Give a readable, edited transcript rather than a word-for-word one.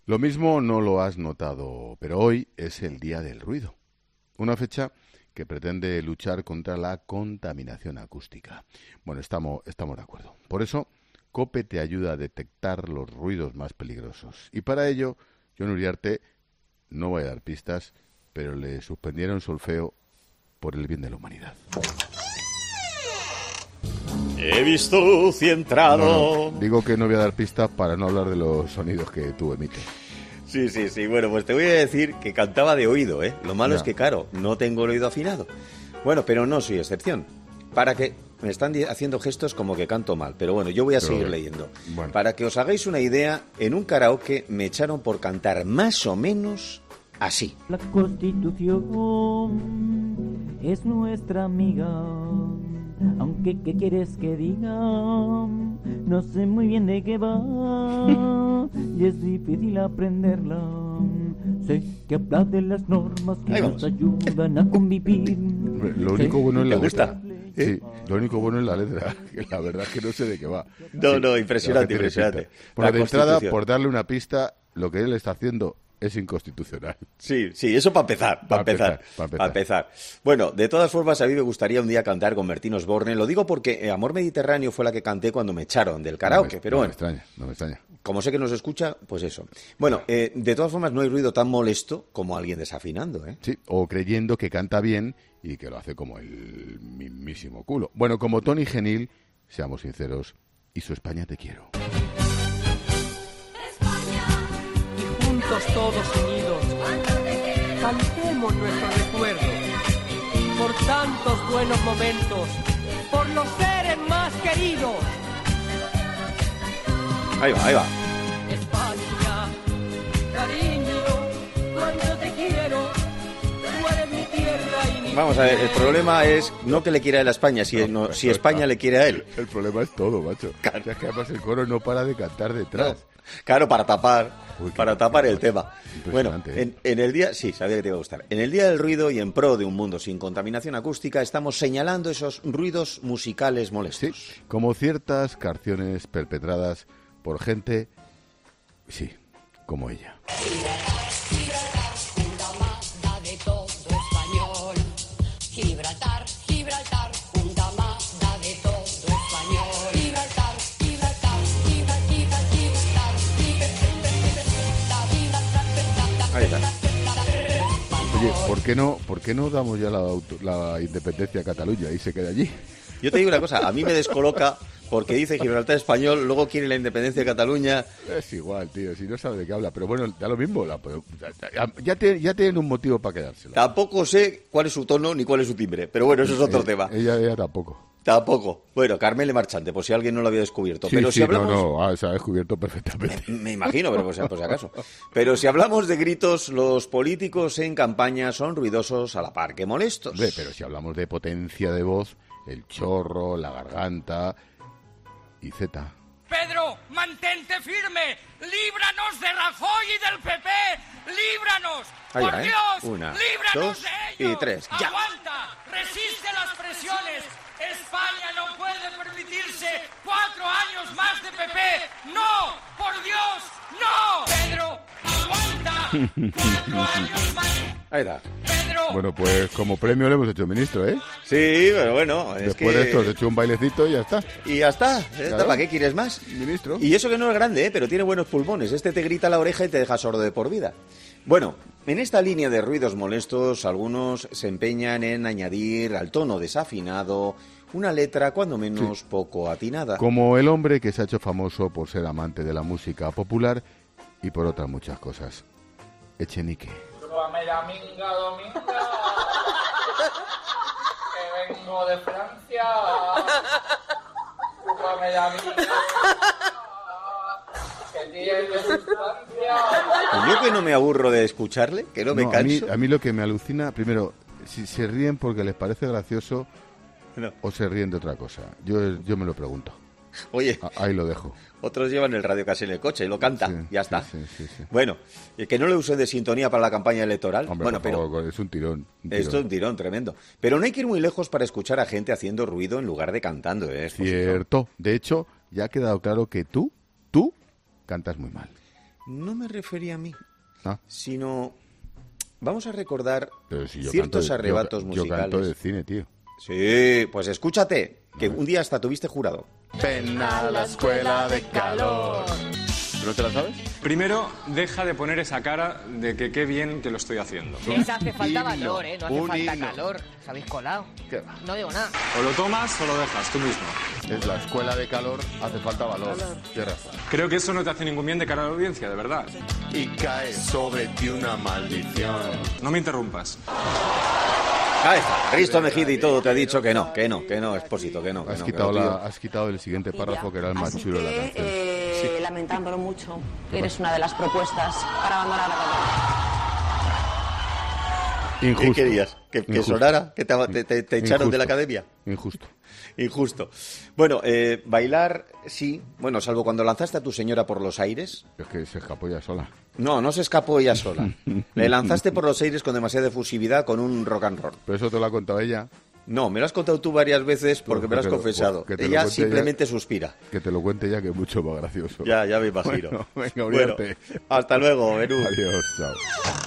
Lo mismo no lo has notado, pero hoy es el Día del Ruido, una fecha que pretende luchar contra la contaminación acústica. Bueno, estamos de acuerdo. Por eso, COPE te ayuda a detectar los ruidos más peligrosos. Y para ello, Jon Uriarte, no voy a dar pistas, pero le suspendieron solfeo por el bien de la humanidad. He visto luz y entrado. No, digo que no voy a dar pistas para no hablar de los sonidos que tú emites. Sí. Bueno, pues te voy a decir que cantaba de oído, ¿eh? Lo malo es que, claro, no tengo el oído afinado. Bueno, pero no soy excepción. Para que... Me están haciendo gestos como que canto mal, pero bueno, yo voy a seguir leyendo. Bueno. Para que os hagáis una idea, en un karaoke me echaron por cantar más o menos así. La Constitución es nuestra amiga, aunque ¿qué quieres que diga? No sé muy bien de qué va y es difícil aprenderla. Sé que habla de las normas que nos ayudan a convivir. Lo único bueno es la letra. Sí, lo único bueno es la letra, que la verdad es que no sé de qué va. No, impresionante. Bueno, de entrada, por darle una pista, lo que él está haciendo es inconstitucional. Sí, eso para empezar. Bueno, de todas formas, a mí me gustaría un día cantar con Bertín Osborne. Lo digo porque Amor Mediterráneo fue la que canté cuando me echaron del karaoke, pero bueno. No me extraña. Como sé que nos escucha, pues eso. Bueno, de todas formas, no hay ruido tan molesto como alguien desafinando, ¿eh? Sí, o creyendo que canta bien y que lo hace como el mismísimo culo. Bueno, como Tony Genil, seamos sinceros, y su España te quiero. Y juntos todos unidos, cantemos nuestro recuerdo por tantos buenos momentos, por los seres más queridos. Ahí va. España, cariño, cuánto te quiero, tú eres mi tierra y mi... Vamos a ver, el problema es no que le quiera él a España, si España le quiere a él. El problema es todo, macho. Claro. O sea, que además el coro no para de cantar detrás. No. Claro, para tapar el tema. Bueno, Impresionante, en el día, sí, sabía que te iba a gustar. En el Día del Ruido y en pro de un mundo sin contaminación acústica, estamos señalando esos ruidos musicales molestos. Sí, como ciertas canciones perpetradas por gente, sí, como ella. Gibraltar, punta amada de todo español. Gibraltar, Ahí está. Oye, ¿por qué no damos ya la independencia a Cataluña y se queda allí? Yo te digo una cosa, a mí me descoloca porque dice Gibraltar español, luego quiere la independencia de Cataluña. Es igual, tío, si no sabe de qué habla. Pero bueno, da lo mismo. Ya tienen un motivo para quedárselo. Tampoco sé cuál es su tono ni cuál es su timbre, pero bueno, eso es otro tema. Ella tampoco. Tampoco. Bueno, Carmele Marchante, por si alguien no lo había descubierto. Sí, pero si hablamos... se ha descubierto perfectamente. Me imagino, pero por si acaso. Pero si hablamos de gritos, los políticos en campaña son ruidosos a la par que molestos. Hombre, pero si hablamos de potencia de voz, el chorro, la garganta y Z. Pedro, mantente firme, líbranos de Rajoy y del PP, líbranos, Ahí por va, ¿eh? Dios, 1, líbranos 2 de ellos. y 3, ya. Aguanta, resiste las presiones. España no puede permitirse 4 años más de PP. ¡No! ¡Por Dios! ¡No! Pedro, aguanta 4 años más. Ahí está. Pedro. Bueno, pues como premio le hemos hecho ministro, ¿eh? Sí, pero bueno, es Después que... de esto has hecho un bailecito y ya está. Y ya está. Claro. ¿Para qué quieres más? Ministro. Y eso que no es grande, pero tiene buenos pulmones. Este te grita a la oreja y te deja sordo de por vida. Bueno, en esta línea de ruidos molestos, algunos se empeñan en añadir al tono desafinado una letra cuando menos poco atinada. Como el hombre que se ha hecho famoso por ser amante de la música popular y por otras muchas cosas. Echenique. Chúpame la minga, Dominga, que vengo de Francia. Chúpame la minga, que tiene sustancia. Y yo que no me aburro de escucharle, que no me canso. A mí lo que me alucina, primero, si se ríen porque les parece gracioso No. o se ríen de otra cosa. Yo me lo pregunto. Oye, Ahí lo dejo. otros llevan el radio casi en el coche y lo canta, Sí, ya está. sí. Bueno, que no le use de sintonía para la campaña electoral. Hombre, bueno, por pero favor, es un tirón. esto es un tirón tremendo. Pero no hay que ir muy lejos para escuchar a gente haciendo ruido en lugar de cantando, ¿eh? Cierto. De hecho, ya ha quedado claro que tú cantas muy mal. No me refería a mí, Ah, sino... Vamos a recordar pero si yo ciertos canto de- arrebatos yo musicales. canto de cine, tío. Sí, pues escúchate, que un día hasta tuviste jurado. Ven a la escuela de calor. ¿No te la sabes? Primero, deja de poner esa cara de que qué bien que lo estoy haciendo. Esa hace falta himno, valor, ¿eh? No hace un falta himno. calor. ¿Os habéis colado? ¿Qué va? No digo nada. O lo tomas o lo dejas tú mismo. Es la escuela de calor, hace falta valor. Tienes razón. Creo que eso no te hace ningún bien de cara a la audiencia, de verdad. Y cae sobre ti una maldición. No me interrumpas. Ahí está, Risto Mejide y todo te ha dicho que no, Expósito, que no. Has que quitado, no, tío. has quitado el siguiente párrafo, que era el más Así chulo de la que, canción. lamentándolo mucho, eres una de las propuestas para abandonar la academia. ¿Qué Injusto. querías? ¿Que Injusto. sonara? ¿Que te echaron de la academia? Injusto. Injusto. Bueno, bailar sí, bueno, salvo cuando lanzaste a tu señora por los aires. Es que se escapó ya sola. No se escapó ella sola. Le lanzaste por los aires con demasiada efusividad con un rock and roll. Pero eso te lo ha contado ella. No, me lo has contado tú varias veces porque me lo has que te lo- confesado. que te lo Ella cuente simplemente suspira. Que te lo cuente ya, que es mucho más gracioso. Ya me imagino. Bueno, venga, Bueno, Uriarte. hasta luego, Benú. Adiós, chao.